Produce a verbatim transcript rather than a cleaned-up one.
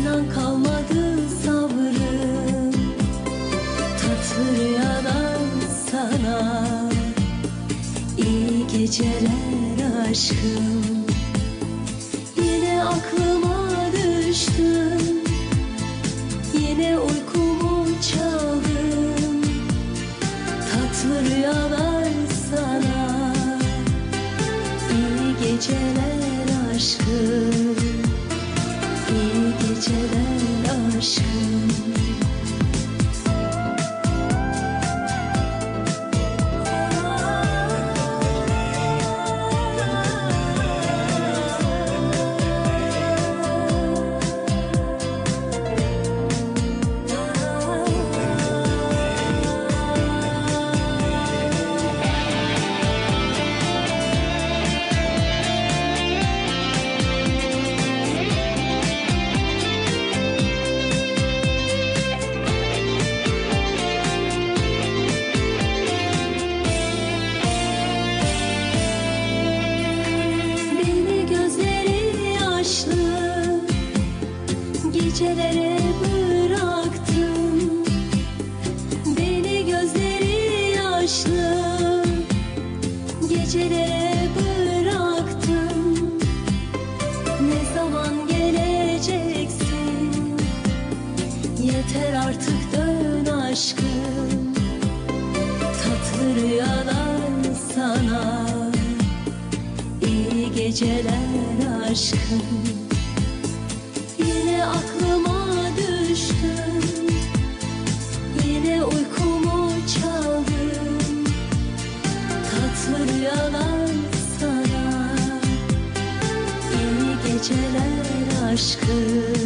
İnan kalmadı sabrım, tatlı rüyalar sana. İyi geceler aşkım. Yine aklıma düştün, yine uykumu çaldın. Tatlı rüyalar sana. İyi geceler aşkım. İyi geceler aşkım. Gecelere bıraktın, beni gözleri yaşlı. Gecelere bıraktın, ne zaman geleceksin? Yeter artık dön aşkım. Tatlı rüyalar sana. İyi geceler aşkım. Yine aklıma düştün, yine uykumu çaldın. Tatlı rüyalar sana. İyi geceler aşkım.